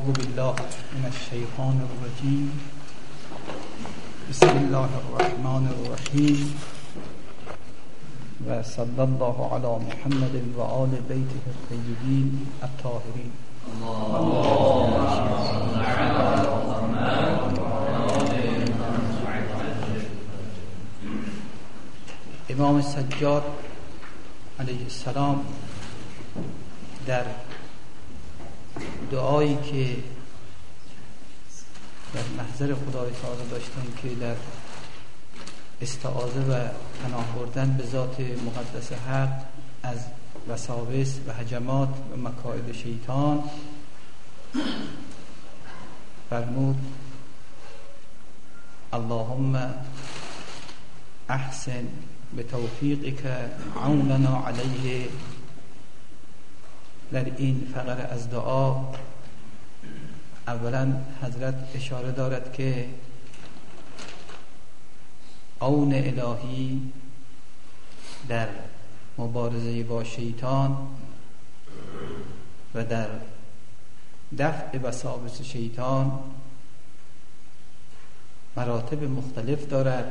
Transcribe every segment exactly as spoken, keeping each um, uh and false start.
اعوذ بالله من الشیطان الرجیم. بسم الله الرحمن الرحیم و صلی الله علی محمد و آل بیته الطیبین الطاهرین. امام سجاد علیه السلام در دعایی که در محضر خدای تعالی داشتن که در استعاذه و پناه بردن به ذات مقدس حق از وساوس و هجمات و مکائد شیطان، فرمود اللهم احسن بتوفیقک عوننا علیه. در این فقره از دعا اولا حضرت اشاره دارد که عون الهی در مبارزه با شیطان و در دفع وساوس شیطان مراتب مختلف دارد،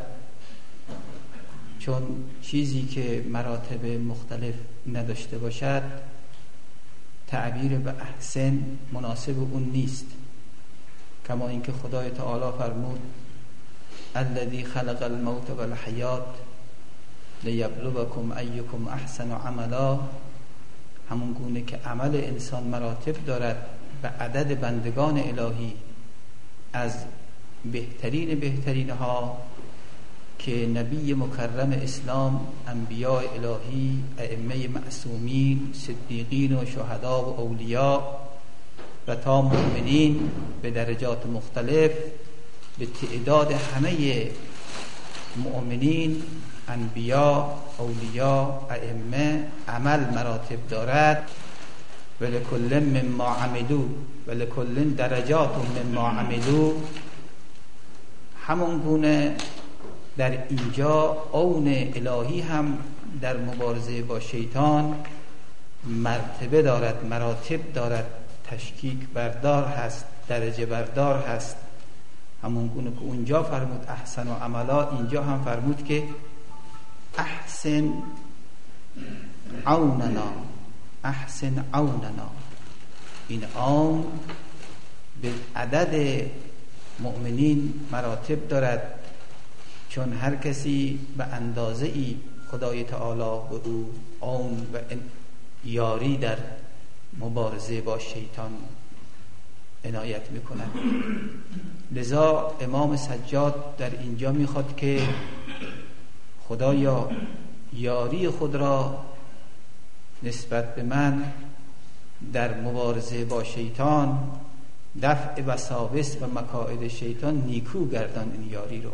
چون چیزی که مراتب مختلف نداشته باشد تعبیر به احسن مناسب اون نیست. کما اینکه خدای تعالی فرمود الذی خلق الموت والحیات لیبلوکم ایکم احسن عملا. همون گونه که عمل انسان مراتب دارد به عدد بندگان الهی، از بهترین بهترین ها که نبی مکرم اسلام، انبیاء الهی، ائمه معصومین، صدیقین و شهدا و اولیاء و تا مؤمنین به درجات مختلف به تعداد همه مؤمنین، انبیاء، اولیاء، ائمه عمل مراتب دارد. ولکل مما عملوا ولکل درجات مما عملوا. همون گونه در اینجا عون الهی هم در مبارزه با شیطان مرتبه دارد، مراتب دارد، تشکیک بردار هست، درجه بردار هست. همون گونه که اونجا فرمود احسن و عملا، اینجا هم فرمود که احسن عوننا، احسن عوننا. این عون به عدد مؤمنین مراتب دارد، چون هر کسی به اندازه ای خدای تعالی به او عون و یاری در مبارزه با شیطان عنایت میکند. لذا امام سجاد در اینجا میخواد که خدایا یاری خود را نسبت به من در مبارزه با شیطان، دفع وساوس و مکائد شیطان نیکو گردان. این یاری رو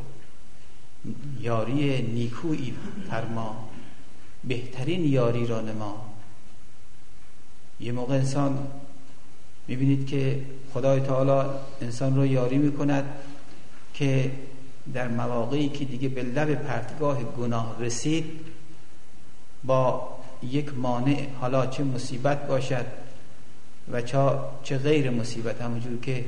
یاری نیکویی فرما، بهترین یاری را نما. یه موقع انسان میبینید که خدای تعالی انسان رو یاری میکند که در مواقعی که دیگه به لب پرتگاه گناه رسید، با یک مانع، حالا چه مصیبت باشد و چه غیر مصیبت، همونجور که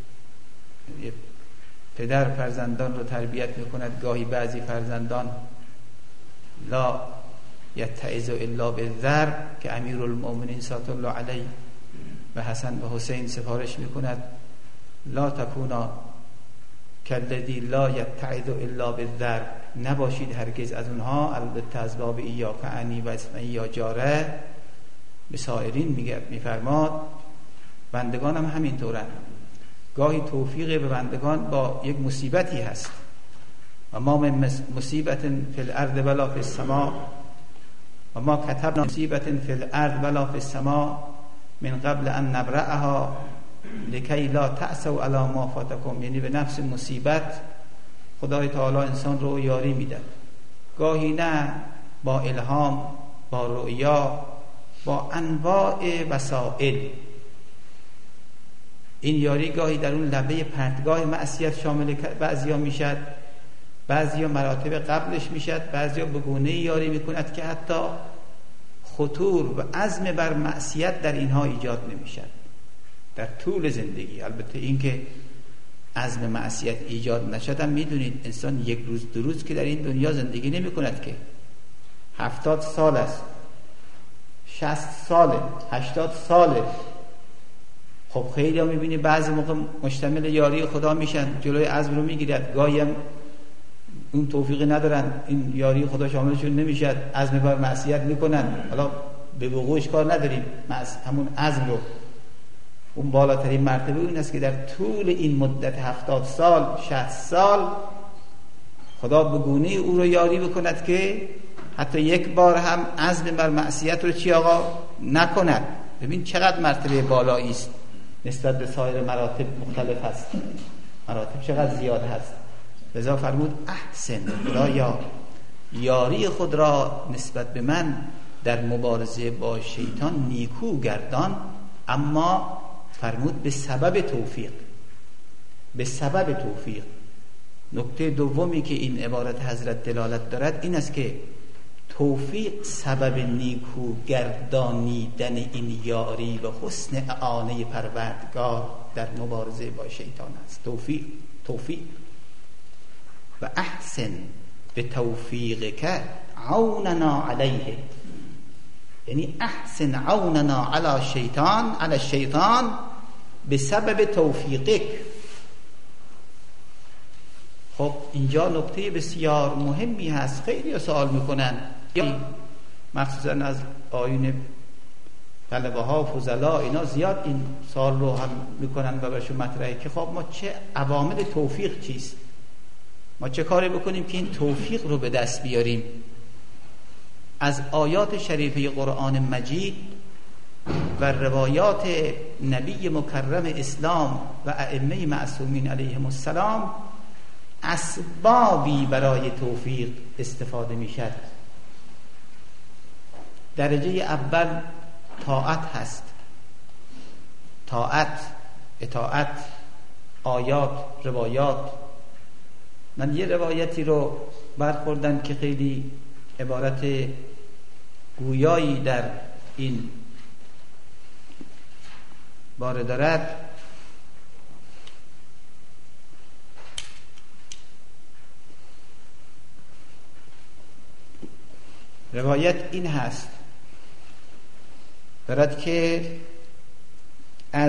پدر فرزندان رو تربیت میکند، گاهی بعضی فرزندان لا یتعظ الا بالضرب که امیرالمؤمنین صلی الله علیه و حسن و حسین سفارش میکند لا تکونا کالذی لا یتعظ الا بالضرب. نباشید هرگز از اونها، البته از باب ایاک عنی و اسمعی یا جاره، به سایرین میفرماد بندگان هم همینطورن. گاهی توفیق به بندگان با یک مصیبتی هست. و ما من مصیبت فی الارض ولا فی السماء و ما کتبنا مصیبت فی الارض ولا فی السماء من قبل ان نبرأها لکی لا تأسوا علی ما فاتکم. یعنی به نفس مصیبت خدای تعالی انسان رو یاری میده، گاهی نه با الهام، با رؤیا، با انواع وسائل. این یاری گاهی در اون لبه پرتگاه معصیت شامل بعضیا میشد، بعضیا مراتب قبلش میشد، بعضیا به گونه یاری میکند که حتی خطور و عزم بر معصیت در اینها ایجاد نمیشد. در طول زندگی. البته این که عزم معصیت ایجاد نشد هم میدونید انسان یک روز دو روز که در این دنیا زندگی نمی کند که هفتاد سال است، شصت ساله، هشتاد ساله. خب خیلی ها میبینی بعضی موقع مشتمل یاری خدا میشن، جلوی عزم رو میگیرد، گاهی هم اون توفیقی ندارن، این یاری خدا شاملشون نمیشد، عزم بر معصیت میکنن. حالا به وقوعش کار نداریم، همون عزم رو، اون بالاترین مرتبه اون است که در طول این مدت هفتاد سال شصت سال خدا به گونه او رو یاری بکند که حتی یک بار هم عزم بر معصیت رو چی آقا نکند. ببین چقدر مرتبه بالایی است نسبت به سایر مراتب مختلف هست، مراتب چقدر زیاد هست. لذا فرمود احسن، خدایا یاری خود را نسبت به من در مبارزه با شیطان نیکو گردان، اما فرمود به سبب توفیق، به سبب توفیق. نکته دومی که این عبارت حضرت دلالت دارد این است که توفیق سبب نیکو گردانیدن این یاری و حسن اعانه پروردگار در مبارزه با شیطان است. توفیق توفیق و احسن به توفیق که عوننا علیه، یعنی احسن عوننا علی شیطان علی الشیطان به سبب توفیقک. خب اینجا نکته بسیار مهمی هست. خیلی سوال میکنن، مخصوصا از آیون طلبه ها و فضلا اینا زیاد این سوال رو هم میکنن و برشون مطرحه که خب ما چه عوامل توفیق چیست، ما چه کاری بکنیم که این توفیق رو به دست بیاریم. از آیات شریفه قرآن مجید و روایات نبی مکرم اسلام و ائمه معصومین علیهم السلام اسبابی برای توفیق استفاده می شد. درجه اول طاعت هست، طاعت، اطاعت، آیات، روایات. من یه روایتی رو برخوردم که خیلی عبارت گویایی در این باره دارد. روایت این هست، دارد که از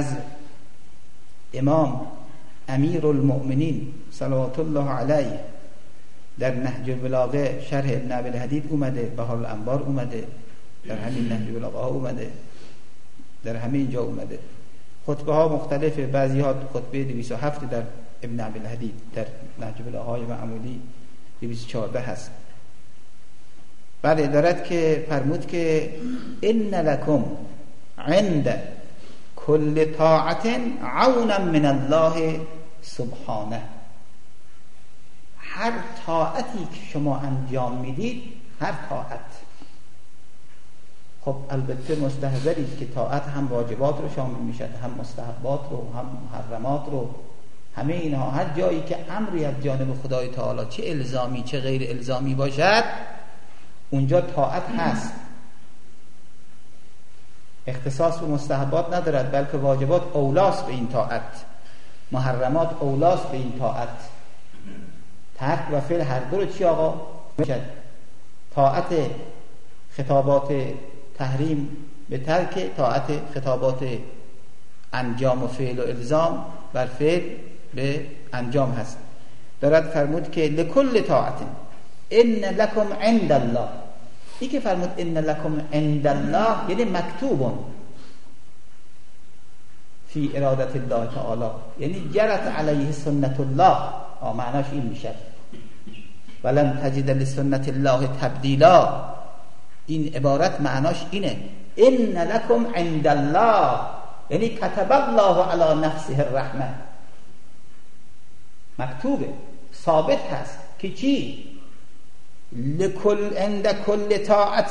امام امیر المؤمنین صلوات الله علیه در نهج البلاغه شرح ابن ابی الحدید اومده، بهار الانبار اومده، در همین نهج البلاغه ها اومده، در همین جا اومده. خطبه ها مختلفه، بعضی ها خطبه دویست و هفت در ابن ابی الحدید در نهج البلاغه های معمولی دویست و چهارده هست. بله، دارد که فرمود که ان لکم عند کل طاعت عونا من الله سبحانه. هر طاعتی که شما انجام میدید، هر طاعت، خب البته مستحضرید که طاعت هم واجبات رو شامل میشد، هم مستحبات رو، هم محرمات رو، همه اینها. هر جایی که امری از جانب خدای تعالی چه الزامی چه غیر الزامی باشد اونجا طاعت هست. اختصاص به مستحبات ندارد، بلکه واجبات اولاست به این طاعت، محرمات اولاست به این طاعت. ترک و فعل هر دو رو چی آقا میشد؟ طاعت خطابات تحریم به ترک، طاعت خطابات انجام و فعل و الزام بر فعل به انجام هست. دارد فرمود که لکل طاعت ان لکم عند الله. این که فرمود ان لکم عند الله یعنی مکتوبون فی ارادت الله تعالی، یعنی جرت علیه سنت الله. آه معناش این میشه ولن تجد لسنت الله تبدیلا. این عبارت معناش اینه، ان لکم عند الله یعنی کتب الله علی نفسه الرحمه. مکتوبه، ثابت هست که چی؟ لکل عند کل طاعت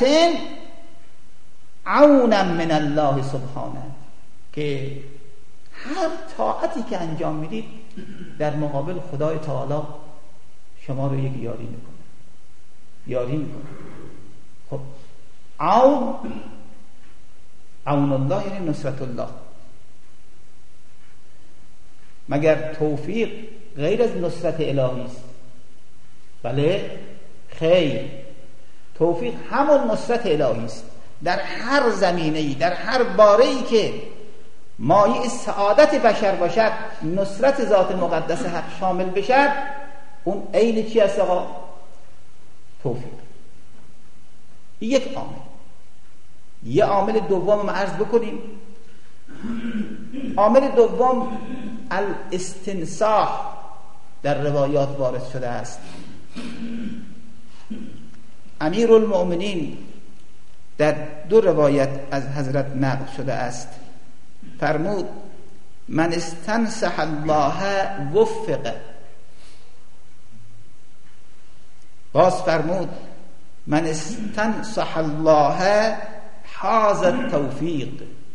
عونا من الله سبحانه، که هر طاعتی که انجام میدید در مقابل خدای تعالی شما رو یک یاری میکنه، یاری میکنه. خب عون، عون الله یعنی نصرت الله. مگر توفیق غیر از نصرت الهی است؟ بله خیر، توفیق همون نصرت الهی است. در هر زمینه‌ای، در هر باره‌ای که مایه سعادت بشر باشد، نصرت ذات مقدس حق شامل بشد، اون عین چی است آقا؟ توفیق. یک عامل. یه عامل دوم ما عرض بکنیم. عامل دوم الاستنصاح در روایات وارد شده است. امیر المؤمنین در دو روایت از حضرت نقل شده است، فرمود من استنصح الله وفق. باز فرمود من استنصح الله حاز التوفیق.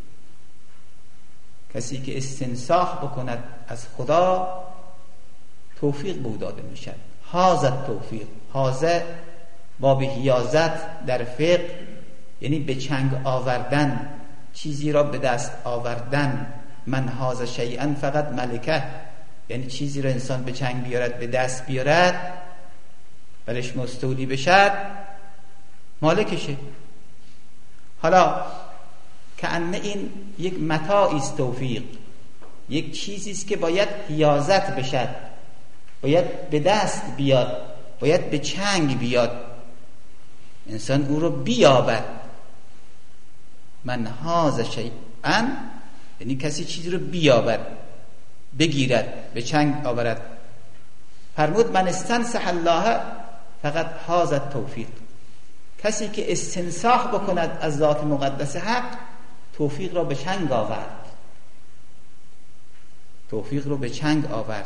کسی که استنصاح بکند از خدا توفیق به او داده میشد. حاز التوفیق، حاز باب حیازت در فقه یعنی به چنگ آوردن، چیزی را به دست آوردن. من حاز شیئا فقط ملکه، یعنی چیزی را انسان به چنگ بیارد، به دست بیارد، برش مستولی بشد، مالکشه. حالا کأنه این یک متاعی است، توفیق یک چیزی است که باید حیازت بشد، باید به دست بیاد، باید به چنگ بیاد، انسان او رو بیابد. من حاز شیئا یعنی کسی چیزی رو بیابد، بگیرد، به چنگ آورد. فرمود من استنصح الله فقط حاز التوفیق. کسی که استنصاح بکند از ذات مقدس حق توفیق را به چنگ آورد، توفیق رو به چنگ آورد.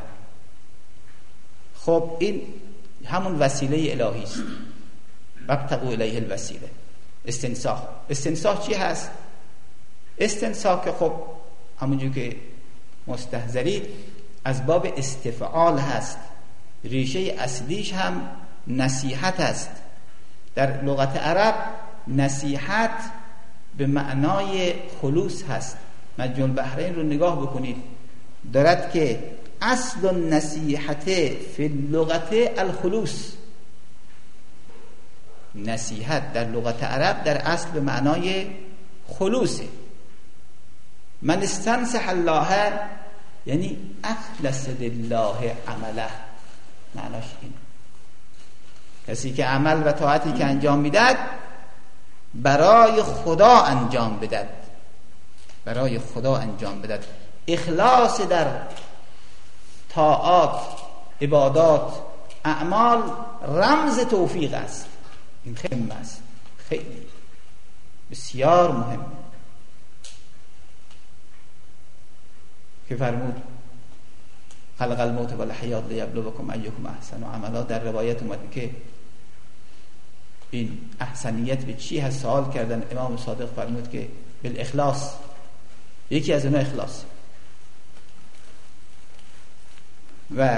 خب این همون وسیله الهی است. وابتغوا الیه الوسیله. استنصاح. استنصاح چی هست؟ استنصاح که خب همونجور که مستحضرید از باب استفعال هست. ریشه اصلیش هم نصیحت است. در لغت عرب نصیحت به معنای خلوص هست. مجموع البحرین رو نگاه بکنید، دارد که اصل النصیحت فی اللغت الخلوص. نصیحت در لغت عرب در اصل به معنای خلوصه. من استنصح الله یعنی اخلص لله عمله، معناش این. کسی که عمل و طاعتی که انجام میدد برای خدا انجام بدد، برای خدا انجام بدد. اخلاص در طاعات، عبادات، اعمال رمز توفیق است. این خیلی مهم است، خیلی بسیار مهم. که فرمود خلق الموت و الحیات لیبلوکم ایکم احسن عملا. در روایت اومده که این احسنیت به چی هست سوال کردن. امام صادق فرمود که بالاخلاص، یکی از اونها اخلاص. و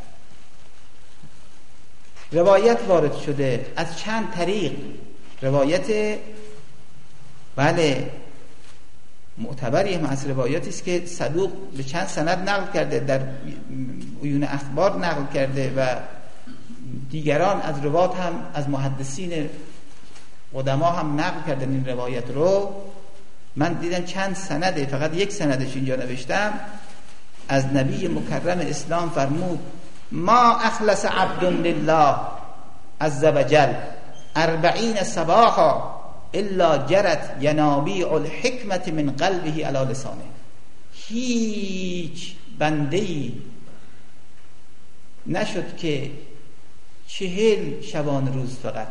روایت وارد شده از چند طریق. روایت بله معتبری هم از روایاتی است که صدوق به چند سند نقل کرده، در عیون اخبار نقل کرده و دیگران از روات هم از محدثین قدما هم نقل کردن این روایت رو. من دیدم چند سنده، فقط یک سندش اینجا نوشتم. از نبی مکرم اسلام فرمود ما اخلص عبد لله عز وجل اربعین صباحا الا جرت ینابیع الحکمت من قلبه علی لسانه. هیچ بنده‌ای نشد که چهل شبان روز فقط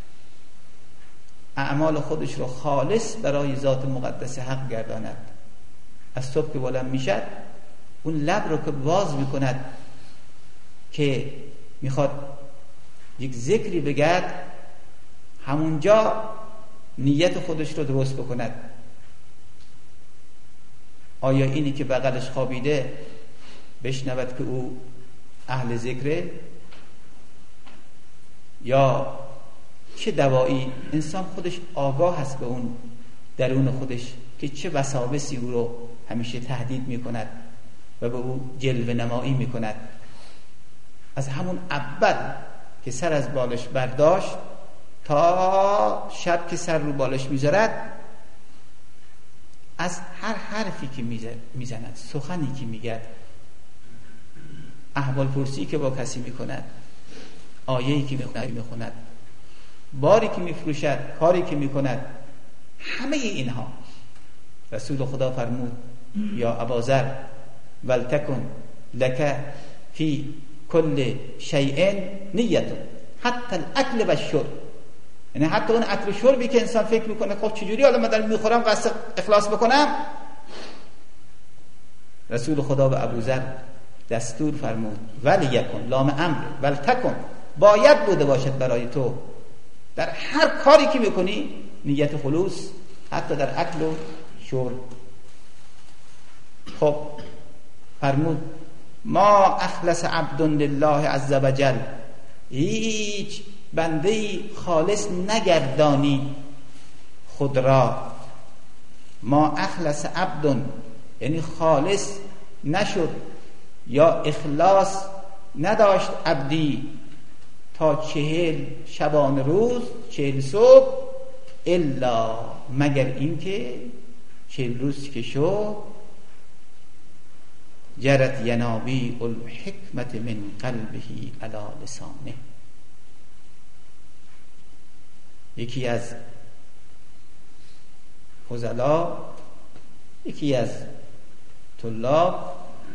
اعمال خودش رو خالص برای ذات مقدس حق گرداند. از صبح که بلند میشد اون لب رو که باز میکند که میخواد یک ذکری بگرد، همونجا نیت خودش رو درست بکند. آیا اینی که بغلش خوابیده بشنود که او اهل ذکره، یا چه دوایی؟ انسان خودش آگاه هست به اون درون خودش که چه وساوسی او رو همیشه تهدید میکند. و به او جلوه نمایی میکند. از همون اول که سر از بالش برداشت تا شب که سر رو بالش میذارد، از هر حرفی که میزند، سخنی که میگد، احوال پرسی که با کسی میکند، آیه‌ای که میخوند، باری که میفروشد، کاری که میکند، همه اینها رسول خدا فرمود یا اباذر ولتکن لک فی کل شیء نیت حتی الاکل و الشرب. یعنی حتی اون اکل و شربی که انسان فکر میکنه خب چجوری حالا من دارم میخورم قصد اخلاص بکنم، رسول خدا به ابوذر دستور فرمود ولیکن، لام امر، ولتکن، باید بوده باشد برای تو در هر کاری که میکنی نیت خلوص، حتی در اکل و شرب. خب فرمود ما اخلص عبد لله عز وجل، هیچ بنده‌ای خالص نگردانی خود را. ما اخلص عبد یعنی خالص نشد یا اخلاص نداشت عبدی تا چهل شبان روز، چهل صبح، الا مگر اینکه چهل روز که شد جرت ینابیع الحکمت من قلبه علی لسانه. یکی از فضلا، یکی از طلاب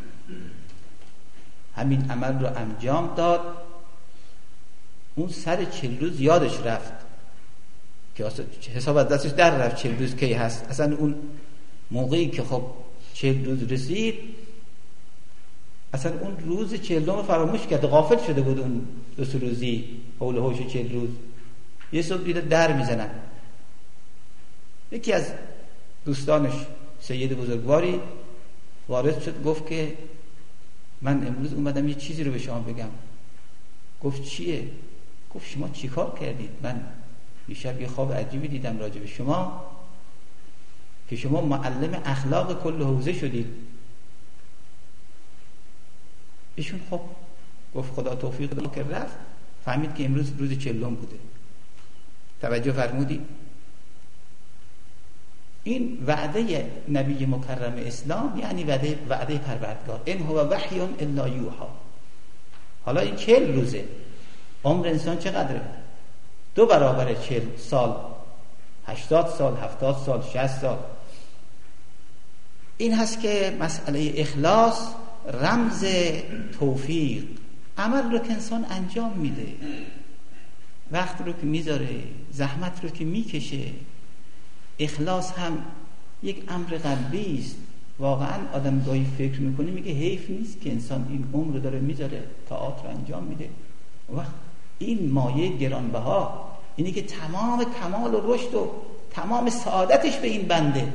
همین عمل رو انجام داد. اون سر چهل روز یادش رفت که حساب از دستش در رفت چهل روز کی هست. اصلا اون موقعی که خب چهل روز رسید، اصلا اون روز چهلم فراموش کرد، غافل شده بود اون دو سه روزی حول و حوش چهل روز. یه صبح دیده در میزنن. یکی از دوستانش سید بزرگواری وارد شد، گفت که من امروز اومدم یه چیزی رو به شما بگم. گفت چیه؟ گفت شما چی کار کردید؟ من دیشب یه خواب عجیبی دیدم راجع به شما که شما معلم اخلاق کل حوزه شدید. ایشون خب گفت خدا توفیق داد که رفت، فهمید که امروز روز چهلم بوده. توجه فرمودی؟ این وعده نبی مکرم اسلام یعنی وعده وعده پروردگار، ان هو وحی الا یوحی. حالا این چهل روزه، عمر انسان چقدره؟ دو برابر چهل سال، هشتاد سال، هفتاد سال، شصت سال. این هست که مسئله اخلاص رمز توفیق. عمل رو که انسان انجام میده، وقت رو که میذاره، زحمت رو که میکشه، اخلاص هم یک امر قلبی است. واقعا آدم گاهی فکر میکنه میگه حیف نیست که انسان این عمر رو داره میذاره، طاعات رو انجام میده. وقت این مایه گرانبها اینی که تمام کمال و رشد و تمام سعادتش به این بنده،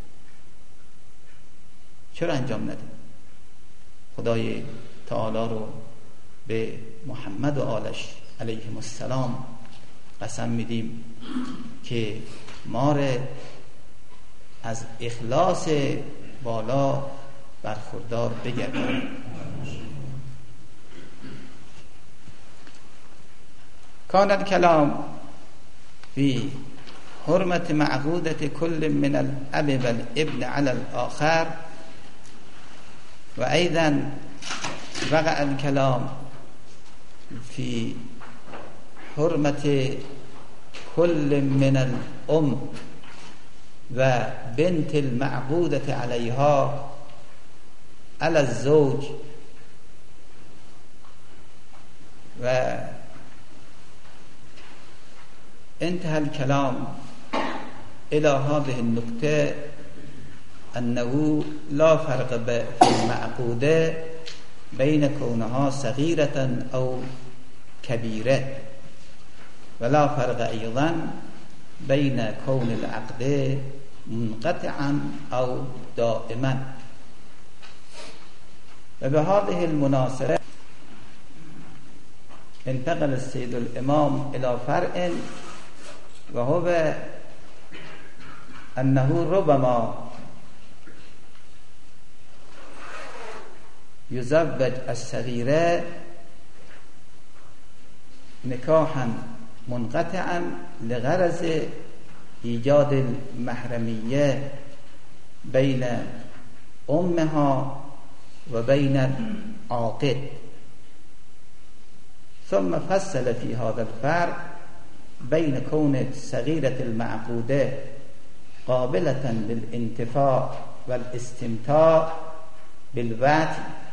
چرا انجام نده؟ خدای تعالی رو به محمد و آلش علیهم السلام قسم میدیم که ما را از اخلاص بالا برخوردار بگرداند. کان الکلام فی حرمت معقودة کل من الاب والابن علی الاخر و ایضا وقع الکلام فی حرمت کل من الام و بنت المعقودة علیها علی الزوج و انتهى الكلام إلى هذه النقطة أنه لا فرق في المعقودة بين كونها صغيرة أو كبيرة، ولا فرق أيضا بين كون العقد منقطعا أو دائما. وبهذه المناسبة انتقل السيد الإمام إلى فرع، وهو أنه ربما یزوج الصغیره نکاحا منقطعا لغرض ایجاد المحرمیه بین امها و بین العاقد، ثم فصل في هذا الفرق بين كون الصغيرة المعقودة قابلة للانتفاع والاستمتاع بالوعد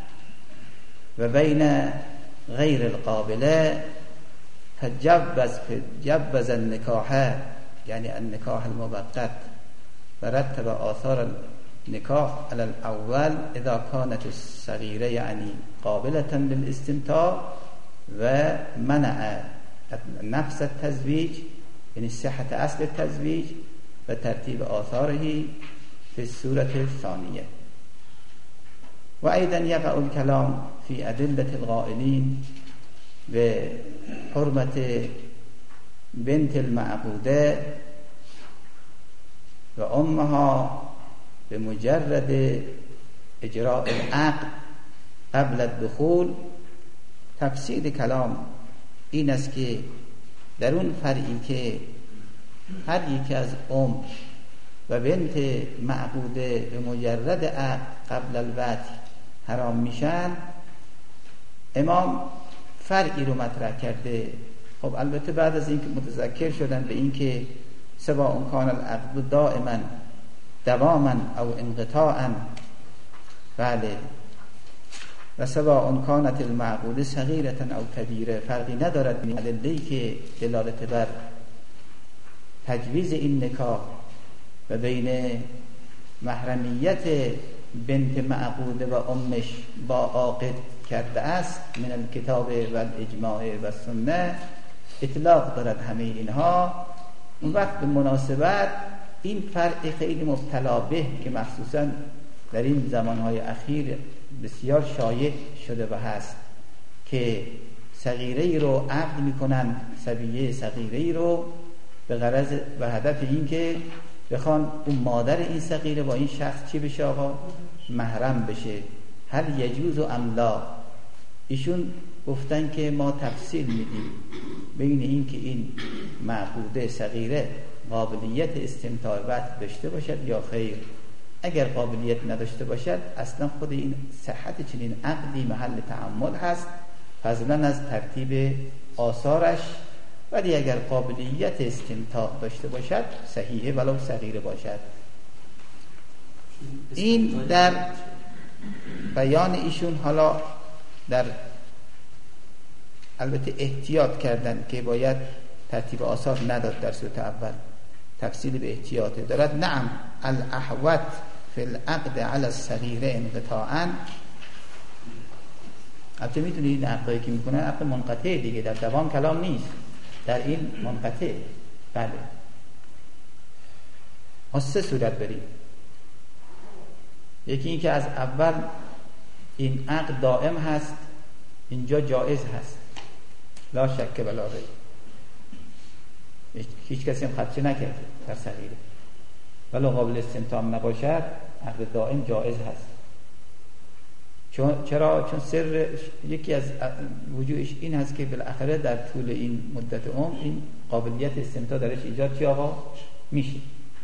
وبين غير القابلة، فجوز جوز النكاح يعني النكاح المؤقت ورتب آثار النكاح على الأول إذا كانت الصغيرة يعني قابلة للاستمتاع ومنع نفس التزويج يعني صحة أصل التزويج وترتيب آثاره في السورة الثانية. وأيضا يقع الكلام في أدلة القائلين بحرمة بنت المعقودة وأمها بمجرد اجراء العقد قبل الدخول. تفسیر کلام این است که در اون فرعی که هر یک از ام و بنت معقوده به مجرد عقد قبل الوطء حرام میشن، امام فرعی رو مطرح کرده. خب البته بعد از اینکه متذکر شدن به این که سواء کان العقد دائما دواما او انقطاعا، بله، و سواء کانت المعقوده صغیرة او کبیره، فرقی ندارد بین ادله‌ای که دلالت بر تجویز این نکاح و بین محرمیت بنت معقوده و امش با عاقد کرده است من الکتاب و الاجماع و سنه، اطلاق دارد همه اینها. اون وقت به مناسبت این فرق خیلی مبتلا به که مخصوصا در این زمانهای اخیر بسیار شایع شده و هست که صغیره ای رو عقد میکنن، صبیه صغیره ای رو به غرض و هدف این که بخوان اون مادر این صغیره با این شخص چی بشه آقا؟ محرم بشه. هل یجوز و املا؟ ایشون گفتن که ما تفصیل میدیم بین این که این معقوده صغیره قابلیت استمتاع وقت داشته باشد یا خیر. اگر قابلیت نداشته باشد اصلا خود این صحت چنین عقدی محل تأمل هست، فضلا از ترتیب آثارش. ولی اگر قابلیت استمتاع داشته باشد صحیحه ولو صغیره باشد. این در بیان ایشون. حالا در البته احتیاط کردن که باید ترتیب آثار نداد در صورت اول، تفصیل به احتیاطه دارد. نعم الاحوط فی العقد علی الصغیره انقطاعا. البته میتونید این عقدایی که میکنن عقد منقطع دیگه، در دوام کلام نیست، در این منقطع. بله، ما سه صورت بریم. یکی این که از اول این عقد دائم هست، اینجا جایز هست، لا شک ولا ریب، هیچ کسی هم خدشه نکرده در صغیره، ولی قابل استمتاع نباشد عقد دائم جایز هست. چون چرا؟ چون سر یکی از وجوهش این هست که بالاخره در طول این مدت عمر این قابلیت استمتاع درش ایجاد چی آقا میشه.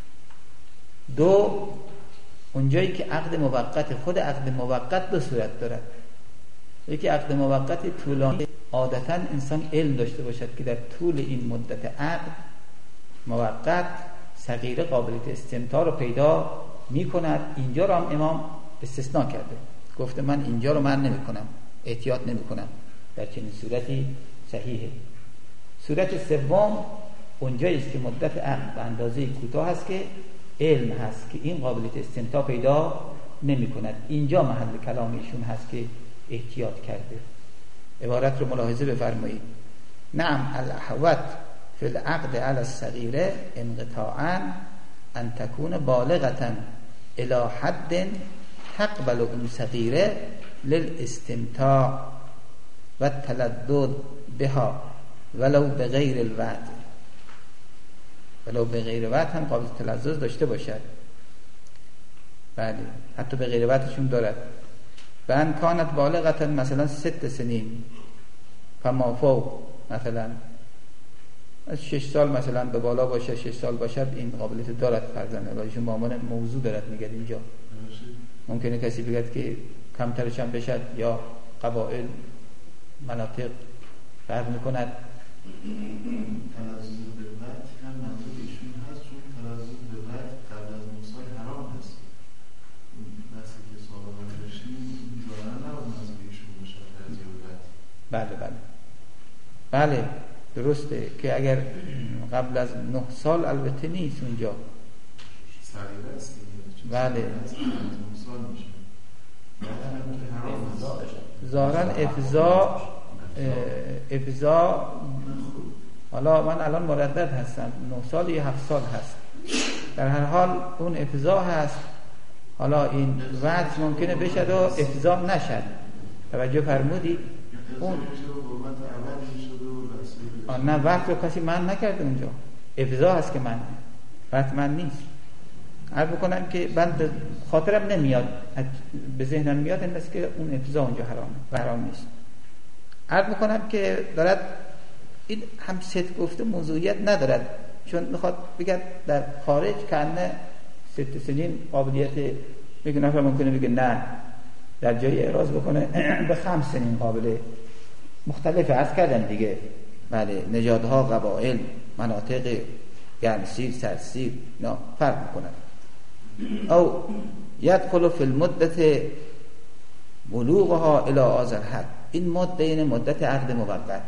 دو، اونجایی که عقد موقت، خود عقد موقت دو صورت دارد. یکی عقد موقت طولانی، عادتا انسان علم داشته باشد که در طول این مدت عقد موقت صغیره قابلیت استمتاع رو پیدا می کند. اینجا رو هم امام استثناء کرده، گفته من اینجا رو من نمی کنم، احتیاط نمی کنم، در چنین صورتی صحیحه. صورت سوم اونجایی است که مدت عقد به اندازه کوتاه است که علم هست که این قابلیت استمتاع پیدا نمی کند. اینجا محل کلام ایشون هست که احتیاط کرده. عبارت رو ملاحظه بفرمایید. نعم الاحوط فی العقد علی الصغیره انقطاعا ان تكون بالغة الى حد تقبل اون صغیره للاستمتاع و التلذذ بها ولو بغیر الوعد، ولو بغیر وعد هم قابل تلذذ داشته باشد. بله، حتی به غیر وعدشون دارد. بان کانت بالغتا مثلا ست سنین فما فوق، مثلا از شش سال مثلا به بالا باشه، شش سال باشد، این قابلیت دارد فرزند. ولی شما عنوان موضوع دارد میگه اینجا. ممکنه کسی بگه که کمترش هم بشد، یا قبایل مناطق فرق میکند. تلازم به وقت هم منظور ایشون هست، چون تلازم به وقت قبل از نه سال حرام هست. بحثی که سابقا داشتیم ظاهرا نباید منظور ایشون باشه تلازم به وقت. بله بله بله درسته که اگر قبل از نه سال البته نیست اونجا، صغیره است دیگه. بله ظاهرا افضا افضا حالا من الان مردد هستم، نه سال یا هفت سال هست، در هر حال اون افضا هست. حالا این وقت ممکنه بشد و افضا نشد. توجه فرمودی؟ اون نه وقت رو کسی من نکرده اونجا، افضا هست که من وقت من نیست. عرض بکنم که من خاطرم نمیاد، به ذهنم میاد این است که اون افضا اونجا حرامه و حرام نیست. عرض بکنم که دارد این هم ست گفته موضوعیت ندارد، چون میخواد بگه در خارج کنه ست سنین قابلیت، میگه نفر ممکنه بگه نه، در جای اعراض بکنه به خمس سنین قابله. مختلف عرض کردن دیگه. بله نژادها، قبایل، مناطق گرمسیر، سردسیر نه فرق میکنن. او یدخل فی المدت بلوغها الی آذر حد، این مدت این مدت عقد موقت.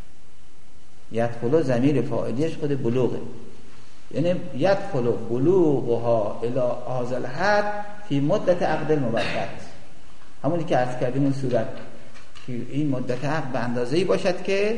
یدخل ضمیر فاعلیش خود بلوغه، یعنی یدخل بلوغها الی آذر حد فی مدت عقد موقت. همونی که عرض کردیم اون صورت که این مدت عقد به اندازه‌ای باشد که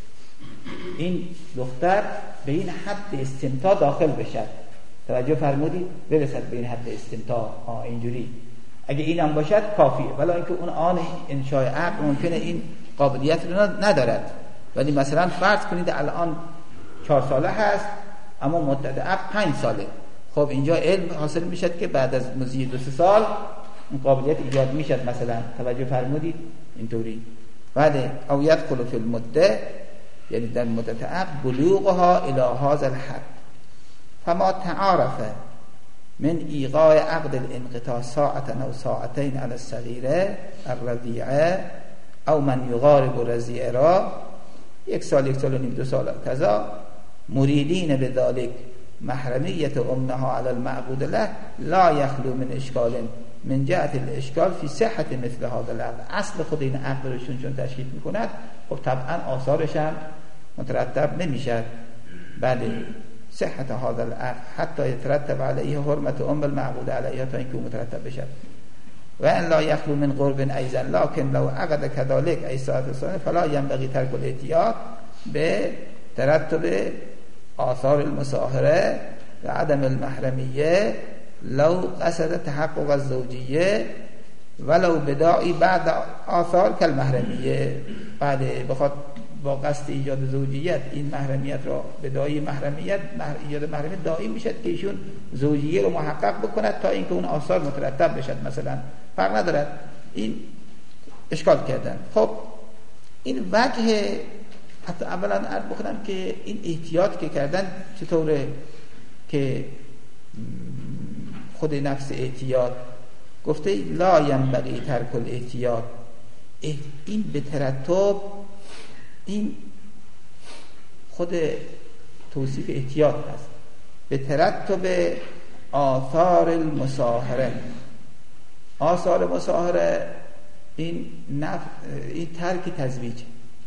این دختر به این حد استمتاع داخل بشد. توجه فرمودید؟ برسد به این حد استمتاع. آه اینجوری اگه این هم باشد کافیه، ولی اینکه اون آن انشاء عقد ممکنه این قابلیت رو ندارد. ولی مثلا فرض کنید الان چهار ساله هست اما مدت عقد پنج ساله. خب اینجا علم حاصل میشد که بعد از مضی دو سه سال اون قابلیت ایجاد میشد مثلا. توجه فرمودید؟ اینطوری. بله او یدخل فی المده، یعنی در مدت عقد بلوغها الی هذا الحد. فما تعارف من ایقاع عقد الانقطاع ساعتا او ساعتین علی الصغیره الرضیعه او من یقارب رضیعه را، یک سال یک سال و نیم دو سال کذا، مریدین بذلک محرمیت امها علی المعقود له لا یخلو من اشکال من جهت الاشکال فی صحت مثل هذا العقد. اصل خود این عقد روشون چون تشکیل میکند خب طبعا آثارش هم مترتب نمیشد. بله صحت هذا العقد حتی يترتب علیه حرمت ام المعقود علیها، تا اینکه مترتب بشد. و ان لا یخلو من قرب ایضا لكن لو عقد كذلك ای ساعت ثانیه فلا ينبغي ترک الاحتیاط به ترتب آثار المصاهره و عدم المحرمیه لو قصد تحقق الزوجیه ولو بداعی بعد آثار کالمحرمیه. بعد بخواد با قصد ایجاد زوجیت این محرمیت را بداعی محرمیت ایجاد محرمیت دائم میشد که ایشون زوجیه رو محقق بکند تا اینکه اون آثار مترتب بشد مثلا. فرق ندارد. این اشکال کردن. خب این وجه حتی اولا عرض بکنم که این احتیاط که کردن چطوره که خود نفس احتیاط گفته لا ینبغی ترک الاحتیاط، این به ترتب، این خود توصیف احتیاط هست، به ترتب آثار المصاهره. آثار مصاهره این نف... این ترک تزویج.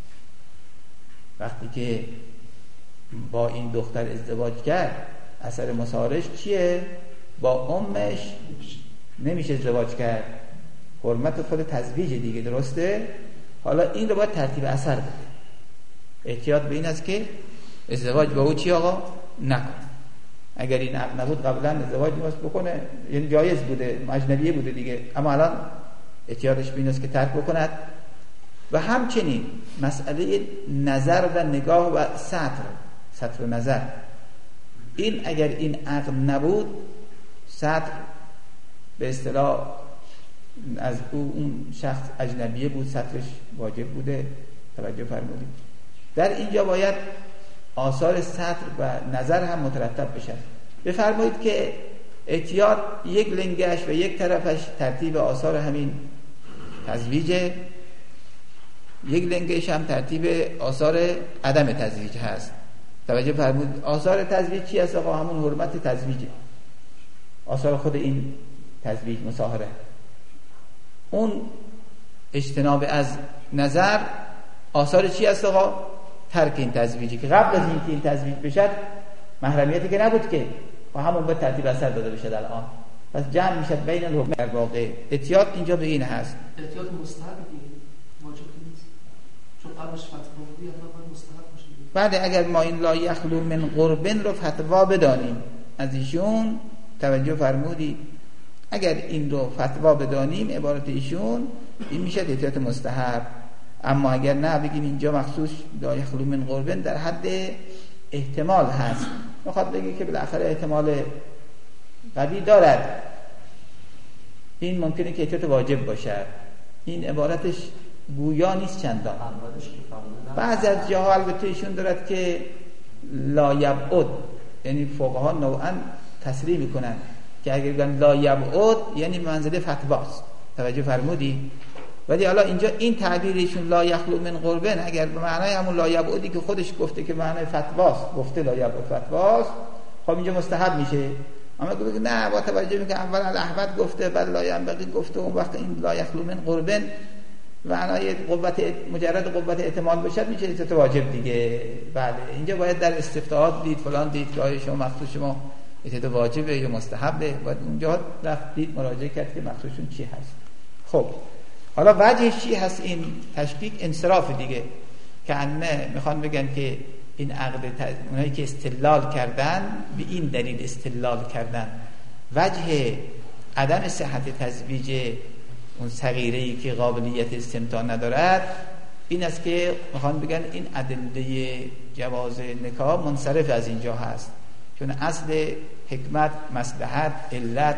وقتی که با این دختر ازدواج کرد اثر مصاهرش چیه؟ با امش نمیشه ازدواج کرد، حرمت خود تزویج دیگه، درسته؟ حالا این رو باید ترتیب اثر بده. احتیاط به این است که ازدواج با او چی آقا؟ نکن. اگر این عقد نبود قبلا ازدواج می‌خواست بکنه، یعنی جایز بوده، اجنبیه بوده دیگه، اما الان احتیاطش به این است که ترک بکند. و همچنین مسئله نظر و نگاه و ستر، ستر و نظر، این اگر این عقد نبود، ستر به اصطلاح از او اون شخص اجنبیه بود، سطرش واجب بوده. توجه فرمودید. در اینجا باید آثار سطر و نظر هم مترتب بشه. بفرمایید که احتیاط یک لنگش و یک طرفش ترتیب آثار همین تزویجه، یک لنگش هم ترتیب آثار عدم تزویج هست. توجه فرمودید. آثار تزویج چی هست؟ آقا همون حرمت تزویجه، آثار خود این تزویج مصاهره. اون اجتناب از نظر آثار چی هست؟ آقا ترک این تزویجی که قبل از اینکه این تزویج بشه محرمیتی که نبود که و همون به ترتیب اثر داده بشه الان. پس جمع میشه بین الحکم در واقع. احتیاط اینجا به این هست. احتیاط مستحبی واجب نیست، چون قبلش فتوا بودی یا باید مستحب باشه. بعد اگر ما این لا یخلو من قربن رو فتوا بدانیم از ایشون، توجه فرمودید، اگر این رو فتوا بدانیم عبارت ایشون، این میشه احتیاط مستحب. اما اگر نه بگیم اینجا مخصوص لا یخلو من قربن در حد احتمال هست، میخواد بگه که بالاخره احتمال قوی دارد، این ممکنه که احتیاط واجب باشه. این عبارتش گویا نیست چندان. بعض از جاها البته ایشون دارد که لا یبعد، یعنی فقها نوعا تصریح میکنن که اگر بگن لا یبعد یعنی منزله فتواست. توجه فرمودی؟ ولی حالا اینجا این تعبیرشون لا یخلو من قربن اگر به معنای همون لا یبعدی که خودش گفته که معنای فتواست، گفته لا یبعد فتواست، خب اینجا مستحب میشه. اما بگه نه با توجه میکنه اول الاحوط گفته بعد لا ینبغی گفته، اون وقت این لا یخلو من قربن معنای قوت مجرد قوت احتمال بشه میشه احتیاط واجب دیگه. بله اینجا باید در استفتاحات دید فلان دید که آیا شما مخصوص شما احتیاط واجبه یا مستحبه، باید اونجا رفت دید مراجعه کرد که مخصوصشون چی هست. خب حالا وجهش چی هست این تشکیک؟ انصراف دیگه، که انه میخوان بگن که این عقد تز... اونایی که استدلال کردن به این دلیل استدلال کردن وجه عدم صحت تزویج اون صغیره‌ای که قابلیت استمتاع ندارد این است که میخوان بگن این ادله جواز نکاح منصرف از اینجا هست، چون اصل حکمت، مصلحت، علت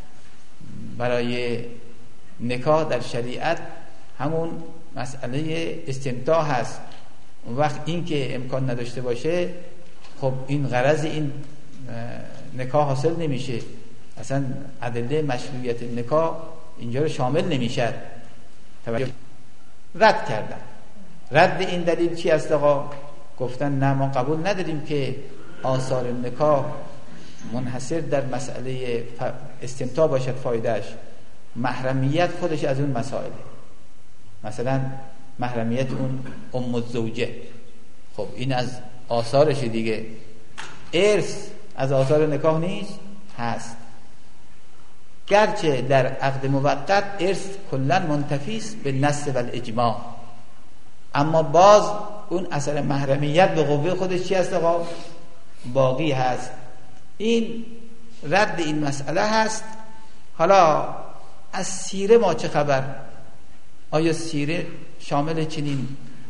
برای نکاح در شریعت همون مسئله استمتاع هست. اون وقت این که امکان نداشته باشه خب این غرض این نکاح حاصل نمیشه، اصلا ادله مشروعیت نکاح اینجا رو شامل نمیشه. رد کردن. رد این دلیل چی است آقا؟ گفتن نه ما قبول نداریم که آثار نکاح منحصر در مسئله استمتاع باشد فایدهش، محرمیت خودش از اون مسائله، مثلا محرمیت اون ام الزوجه، خب این از آثارش دیگه. ارث از آثار نکاح نیست؟ هست، گرچه در عقد موقت ارث کلا منتفی است به نص و الاجماع، اما باز اون اثر محرمیت به قوه خودش چی هست آقا؟ باقی هست. این رد این مسئله هست. حالا از سیره ما چه خبر؟ آیا سیره شامل چنین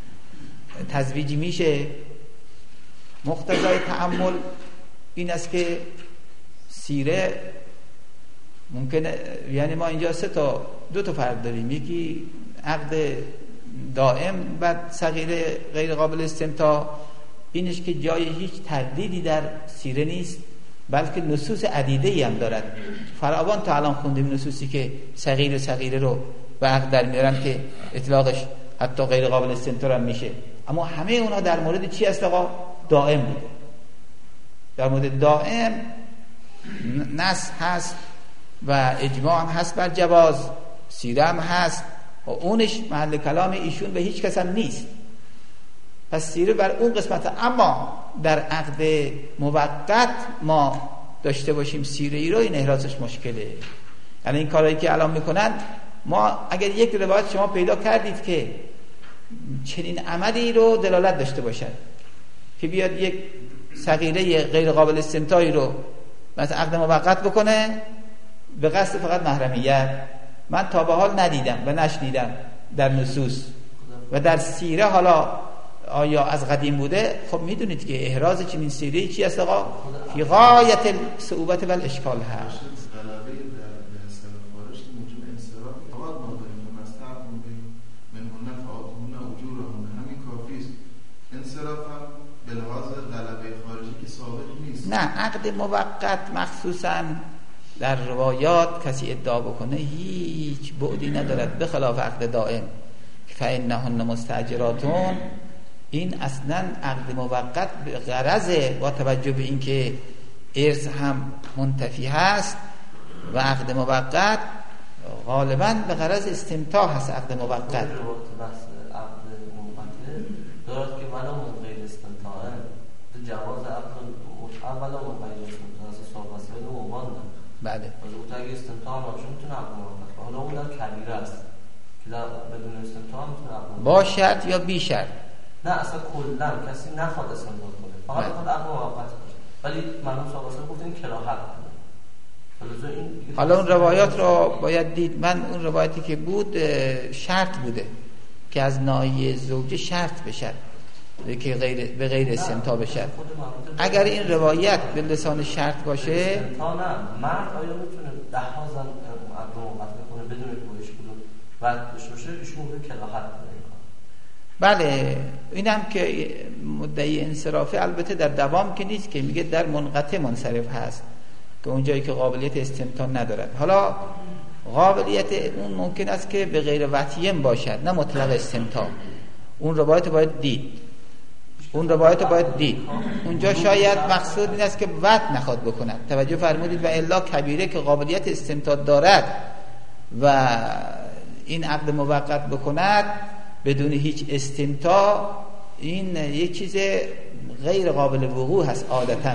تزویجی میشه؟ مقتضای تأمل این است که سیره ممکنه، یعنی ما اینجا سه تا دو تا فرق داریم، یکی عقد دائم بعد صغیره غیر قابل استمتاع، اینش که جای هیچ تردیدی در سیره نیست بلکه نصوص عدیده‌ای هم دارد. فراوان تا الان خوندیم نصوصی که صغیر و صغیره رو به عقد در میارن که اطلاقش حتی غیر قابل استمتاع هم میشه، اما همه اونا در مورد چی هست آقا؟ دائم بوده. در مورد دائم نص هست و اجماع هم هست بر جواز، سیره هم هست و اونش محل کلام ایشون به هیچ کس هم نیست. پس سیره بر اون قسمت. اما در عقد موقت ما داشته باشیم سیره ای رو، این احرازش مشکله. یعنی این کارهایی که الان میکنن، ما اگر یک روایت شما پیدا کردید که چنین عملی رو دلالت داشته باشد که بیاد یک صغیره غیر قابل استمتاعی رو مثلا عقد موقت بکنه به قصد فقط محرمیت، من تا به حال ندیدم و نشنیدم در نصوص و در سیره. حالا آیا از قدیم بوده؟ خب میدونید که احراز چنین سیره چی است آقا؟ فی غایت الصعوبت و الاشکال هست. ثابت نیست. نه، عقد موقت مخصوصا در روایات کسی ادعا بکنه هیچ بعدی ندارد به خلاف عقد دائم. فإنهن مستأجراتون، این اصلا عقد موقت به غرض با توجه به اینکه ارث هم منتفی هست و عقد موقت غالبا به غرض استمتاع هست. عقد موقت بحث عقد موقت دارد که ولا غیر استمتاعه جواز عقد متعب ولا غیر استمتاع از صاحب وسیله عنوان داره. بله. از اون تا اگه استمتاع نباشه میتونه عقد موقت. حالا اون در کبیره است که در بدون استمتاع میتونه عقد موقت. با شرط یا بی شرط؟ نه اصلا کلا کسی نخواد استمتاع کنه. فقط بخواد عقد موقت باشه. ولی مرحوم صاحب وسیله گفتن کراهت کنه. حالا اون روایات رو باید دید. من اون روایتی که بود شرط بوده که از ناحیه زوجه شرط بشه که غیر به غیر استمتاع بشه. اگر این روایت به لسان شرط باشه استمتاع نه، مرد آیا میتونه ده ها زن عقد موقت کنه بدون که بایش کدوم وقت داشته باشه؟ ایشون میگه کراهت کنه. بله، اینم که مدعی انصرافه البته در دوام که نیست، که میگه در منقطع منصرف هست که اونجایی که قابلیت استمتاع ندارد. حالا قابلیت اون ممکن است که به غیر وطیم باشد، نه مطلق استمتاع. اون روایت باید دید اون روایت باید دید اونجا شاید مقصود این است که وط نخواد بکند. توجه فرمودید؟ و الا کبیره که قابلیت استمتاع دارد و این عقد موقت بکند بدون هیچ استمتاع، این یک چیز غیر قابل وقوع هست عادتاً.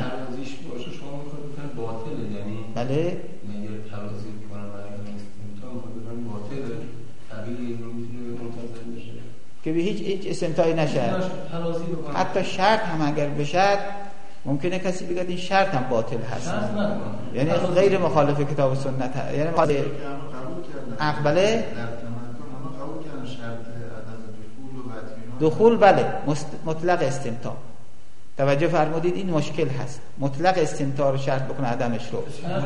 باطله، یعنی بله مگر ترازی کنم برای استمتاع میکنم باطله، طبیعی رو میتونه منتظر بشه که به هیچ هیچ استمتاعی نشه. حتی شرط هم اگر بشه ممکنه کسی بگه این شرط هم باطل هست، یعنی غیر مخالف کتاب و سنت هست. یعنی قبول کردن اقبله در تمکن قبول کردن شرط عدم دخول و دخول بله مطلق استمتاع. توجه فرمودید؟ این مشکل هست. مطلق استمتاع رو شرط بکنه عدمش رو.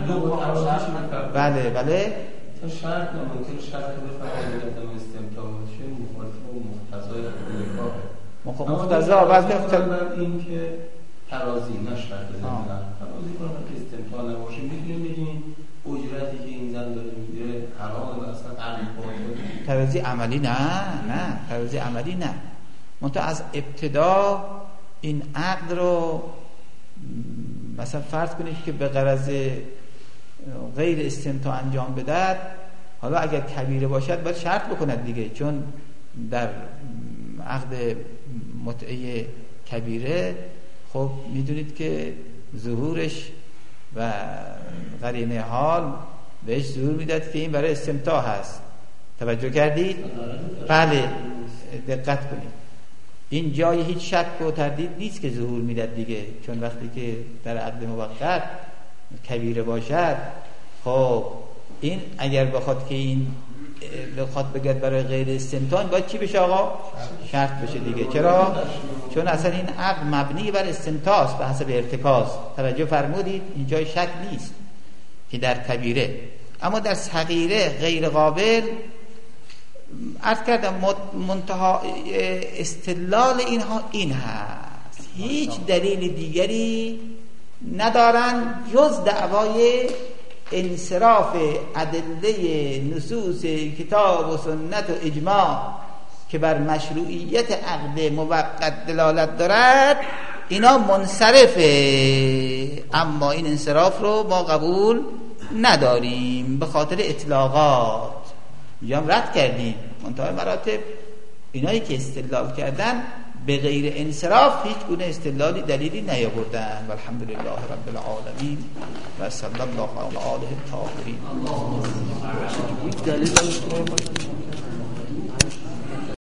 بله بله. شرط نمونکن شرط بفرمایید عدم استمتاع باشه مخالف و مقتضای نکاح. مقتضا واسه این که ترازی نه شرط زندان ترازی کنه که استمتاع نباشه. میتونیم بگیم اجرتی که این زن داره میگیره حرام و اصلا عقل باطل. ترازی عملی نه نه ترازی عملی نه. منتها از ابتدا این عقد رو مثلا فرض کنید که به غرض غیر استمتاع انجام بدهد، حالا اگر کبیره باشد باید شرط بکند دیگه، چون در عقد متعه کبیره خب میدونید که ظهورش و قرینه حال بهش ظهور میداد که این برای استمتاع هست. توجه کردید؟ بله دقت کنید. این جای هیچ شک و تردید نیست که ظهور میداد دیگه، چون وقتی که در عقد موقت کبیره باشد خب این اگر بخواد که این بخواد بگد برای غیر استمتاع باید چی بشه آقا؟ شرط بشه دیگه. چرا؟ چون اصلا این عقد مبنی بر استمتاع است به حسب ارتکاز. توجه فرمودید؟ این جای شک نیست که در کبیره. اما در صغیره غیر قابل عرض کردم منتها استدلال اینها این هست، هیچ دلیل دیگری ندارن جز دعوای انصراف ادله نصوص کتاب و سنت و اجماع که بر مشروعیت عقد موقت دلالت دارد. اینا منصرفه، اما این انصراف رو ما قبول نداریم به خاطر اطلاقات. اینجا هم رد کردیم منتهای مراتب اینایی که استدلال کردن به غیر انصراف هیچ گونه استدلالی دلیلی نیاوردن. والحمدلله رب العالمین و صلی الله علی آله الطاهرین.